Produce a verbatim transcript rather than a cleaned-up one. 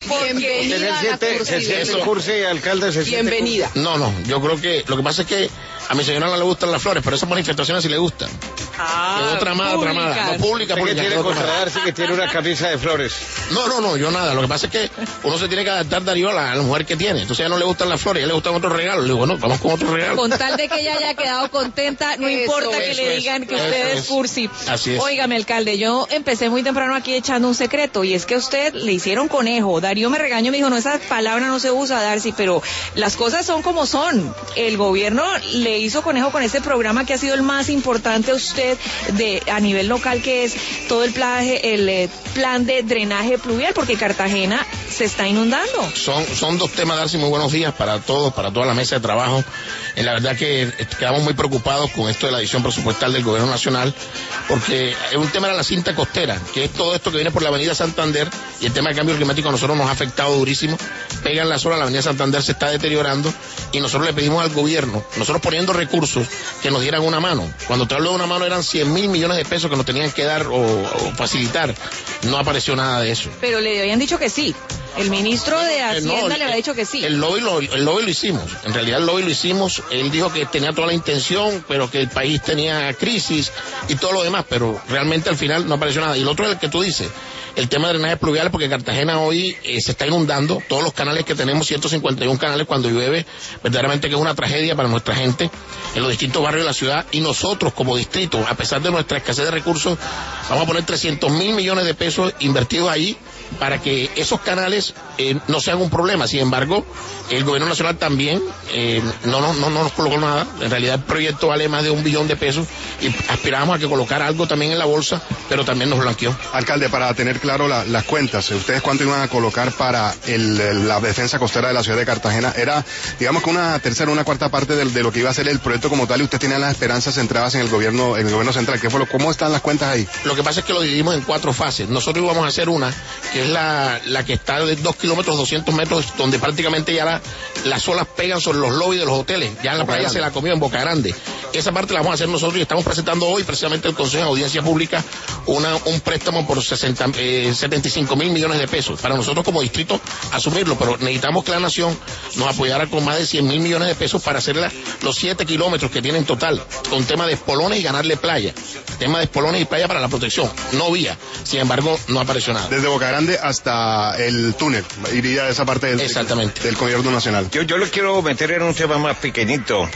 Bienvenida. Se siente cursi, alcalde, se siente Bienvenida. No, no, yo creo que lo que pasa es que a mi señora no le gustan las flores, pero esas manifestaciones sí le gustan. Ah, Quedó tramada, tramada. No, pública, ¿Usted pública. que tiene quedó contra tramada. darse que tiene una camisa de flores? No, no, no, yo nada. Lo que pasa es que uno se tiene que adaptar, Darío, a la, a la mujer que tiene. Entonces a ella no le gustan las flores, a ella le gustan otros regalos. Le digo, bueno, vamos con otros regalos. Con tal de que ella haya quedado contenta, no Eso, importa que eso le es, digan que eso usted es es. cursi. Así es. Óigame, alcalde, yo empecé muy temprano aquí echando un secreto, y es que a usted le hicieron conejo. Darío me regañó y me dijo, no, esa palabra no se usa, Darcy, pero las cosas son como son. El gobierno le hizo conejo con este programa que ha sido el más importante a usted de a nivel local, que es todo el plaje, el eh, plan de drenaje pluvial, porque Cartagena se está inundando. Son, son dos temas, Darcy, muy buenos días para todos, para toda la mesa de trabajo. Eh, la verdad que quedamos muy preocupados con esto de la adición presupuestal del gobierno nacional, porque un tema era la cinta costera, que es todo esto que viene por la avenida Santander, y el tema del cambio climático a nosotros nos ha afectado durísimo. Pegan la zona, la avenida Santander se está deteriorando, y nosotros le pedimos al gobierno, nosotros poniendo recursos, que nos dieran una mano. Cuando te hablo de una mano eran cien mil millones de pesos que nos tenían que dar o, o facilitar. No apareció nada de eso. Pero le habían dicho que sí. El ministro de Hacienda Eh, no, le había dicho que sí. El lobby, lo, el lobby lo hicimos. En realidad el lobby lo hicimos. Él dijo que tenía toda la intención, pero que el país tenía crisis y todo lo demás, pero realmente al final no apareció nada. Y el otro es el que tú dices, el tema de drenaje pluvial, porque Cartagena hoy eh, se está inundando. Todos los canales que tenemos, ciento cincuenta y uno canales cuando llueve, verdaderamente que es una tragedia para nuestra gente en los distintos barrios de la ciudad. Y nosotros como distrito, a pesar de nuestra escasez de recursos, vamos a poner trescientos mil millones de pesos invertidos ahí para que esos canales eh, no sean un problema. Sin embargo, el gobierno nacional también eh, no, no, no, no nos colocó nada. En realidad el proyecto vale más de un billón de pesos y aspirábamos a que colocara algo también en la bolsa, pero también nos blanqueó. Alcalde, para tener claro la, las cuentas, ¿ustedes cuánto iban a colocar para el, el, la defensa costera de la ciudad de Cartagena? Era, digamos que una tercera, una cuarta parte de, de lo que iba a ser el proyecto como tal, y ustedes tenían las esperanzas centradas en el gobierno, en el gobierno central. ¿Qué fue lo, ¿Cómo están las cuentas ahí? Lo que pasa es que lo dividimos en cuatro fases. Nosotros íbamos a hacer una, que es la, la que está de dos kilómetros, doscientos metros, donde prácticamente ya la, las olas pegan sobre los lobbies de los hoteles. Ya en la playa se la comió en Boca Grande. Esa parte la vamos a hacer nosotros y estamos presentando hoy precisamente el Consejo de Audiencia Pública una, un préstamo por sesenta, eh, setenta y cinco mil millones de pesos. Para nosotros como distrito asumirlo, pero necesitamos que la nación nos apoyara con más de cien mil millones de pesos para hacer la, los siete kilómetros que tienen total, con tema de espolones y ganarle playa. Tema de espolones y playa para la protección, no vía. Sin embargo, no apareció nada. Desde Boca Grande hasta el túnel, iría esa parte del, Exactamente. del gobierno nacional. Yo, yo lo quiero meter en un tema más pequeñito.